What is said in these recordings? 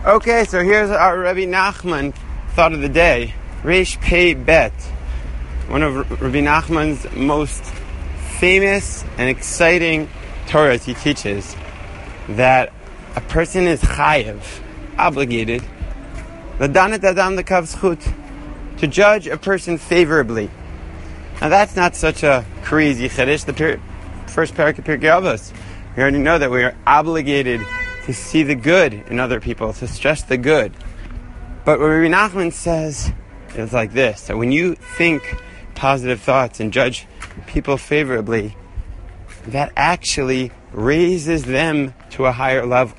Okay, so here's our Rabbi Nachman thought of the day. Reish Pei Bet. One of Rabbi Nachman's most famous and exciting Torahs he teaches that a person is chayev, obligated, l'danet adam l'kav zchut, to judge a person favorably. Now that's not such a crazy chiddush. The first parak of Pirkei Avos, we already know that we are obligated to see the good in other people, to stress the good. But what Rabbi Nachman says is like this, that when you think positive thoughts and judge people favorably, that actually raises them to a higher level.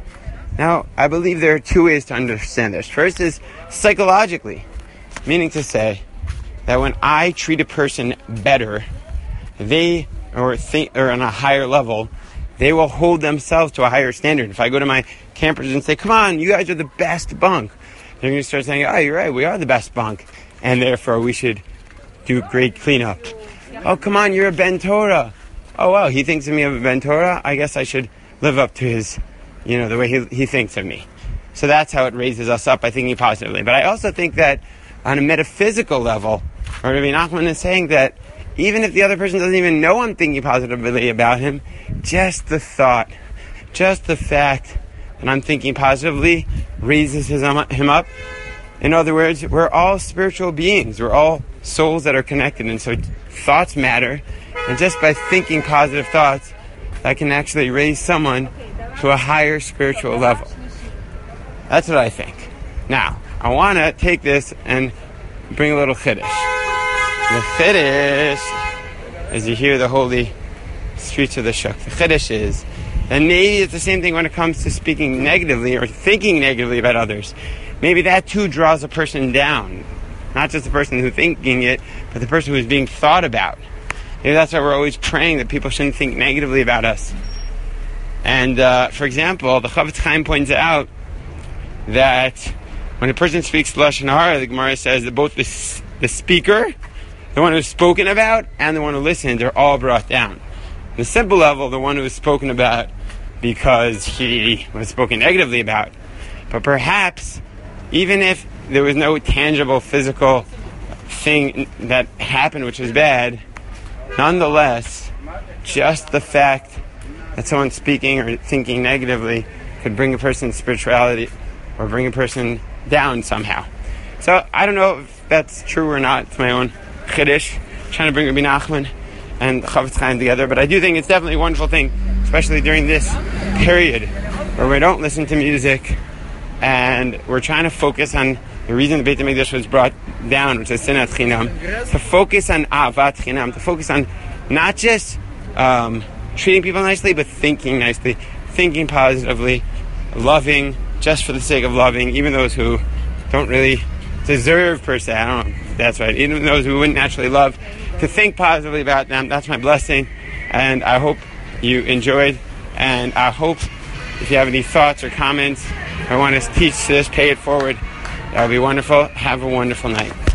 Now, I believe there are two ways to understand this. First is psychologically, meaning to say that when I treat a person better, they or on a higher level, they will hold themselves to a higher standard. If I go to my campers and say, come on, you guys are the best bunk, they're going to start saying, oh, you're right, we are the best bunk, and therefore we should do great cleanup. Oh, come on, you're a Ben Torah. Oh, wow, he thinks of me of a Ben Torah, I guess I should live up to his, the way he thinks of me. So that's how it raises us up by thinking positively. But I also think that on a metaphysical level, Rabbi Nachman is saying that even if the other person doesn't even know I'm thinking positively about him, just the thought, just the fact that I'm thinking positively raises him up. In other words, we're all spiritual beings. We're all souls that are connected. And so thoughts matter. And just by thinking positive thoughts, that can actually raise someone to a higher spiritual level. That's what I think. Now, I want to take this and bring a little chiddush. The chiddush, as you hear the holy streets of the shuk, the chiddush is that maybe it's the same thing when it comes to speaking negatively or thinking negatively about others. Maybe that too draws a person down. Not just the person who's thinking it, but the person who's being thought about. Maybe that's why we're always praying that people shouldn't think negatively about us. And for example, the Chafetz Chaim points out that when a person speaks Lashon Hara, the Gemara says that both the speaker, the one who's spoken about, and the one who listens are all brought down. On the simple level, the one who was spoken about because he was spoken negatively about. But perhaps, even if there was no tangible physical thing that happened which was bad, nonetheless, just the fact that someone's speaking or thinking negatively could bring a person's spirituality or bring a person down somehow. So I don't know if that's true or not. It's my own chiddush, trying to bring Rabbi Nachman and Chafetz Chaim together. But I do think it's definitely a wonderful thing, especially during this period where we don't listen to music and we're trying to focus on the reason the Beit HaMikdash was brought down, which is Sinat Chinam, to focus on Ahavat Chinam, to focus on not just treating people nicely, but thinking nicely, thinking positively, loving just for the sake of loving, even those who don't really deserve per se. I don't know if that's right. Even those who wouldn't naturally love, to think positively about them. That's my blessing. And I hope you enjoyed. And I hope if you have any thoughts or comments, I want to teach this, pay it forward. That would be wonderful. Have a wonderful night.